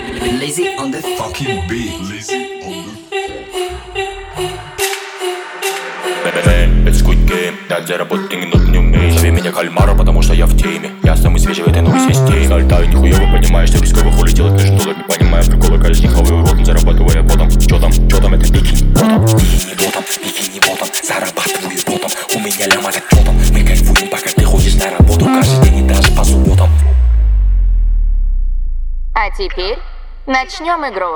Lazy on the fucking beat. Это Squid Game, да, заработать денег не умеешь. Зови меня кальмара, потому что я в теме. Я самый свежий в этой новой системе. Залетаю нихуево, понимаешь, что рисково хули делать между доллар. Не понимаю прикола, каждый день хаваю ротом, зарабатывая потом. Чё там, это бикини ботом. Бикини ботом, зарабатываю потом. У меня ляма так потом. Мы кайфуем, пока ты ходишь на работу. Каждый день и даже по субботам. А теперь начнем игру.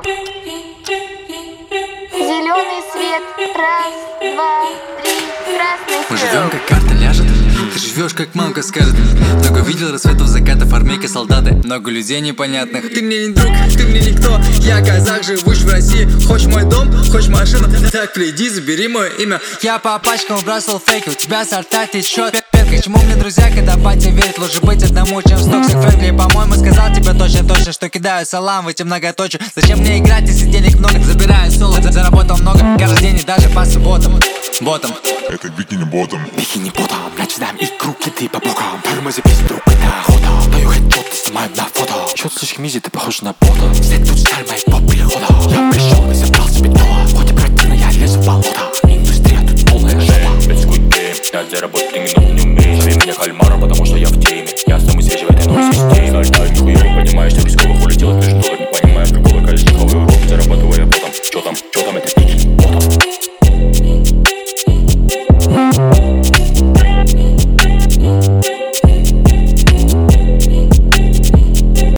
Зеленый свет, раз, два, три, красный свет. Мы живем, как карта ляжет. Ты живешь, как мамка скажет. Много видел рассветов, закатов, армейка, солдаты. Много людей непонятных. Ты мне не друг, ты мне никто. Я казах, живущий в России. Хочешь мой дом, хочешь машину? Так приди, забери мое имя. Я по пачкам бросил фейки. У тебя сорта течет. К чему мне друзья, когда батя верит? Лучше быть одному, чем с Токсик Фрэнкли. По-моему, сказал тебе точно, что кидаю салам в эти многоточие. Зачем мне играть, если денег много? Забираю соло, заработал много. Каждый день и даже по субботам. Ботом. Это бикини ботом. Бикини ботом, начинаем игру, киты по бокам. Тормози без друг, это охота. Даю хедшот, ты снимаем на фото. Чё ты слишком изи, ты похож на бота. Все тут сталь моей поп-перехода. Я пришел и забрал себе доллар. Хоть и противно, я лезу в болото.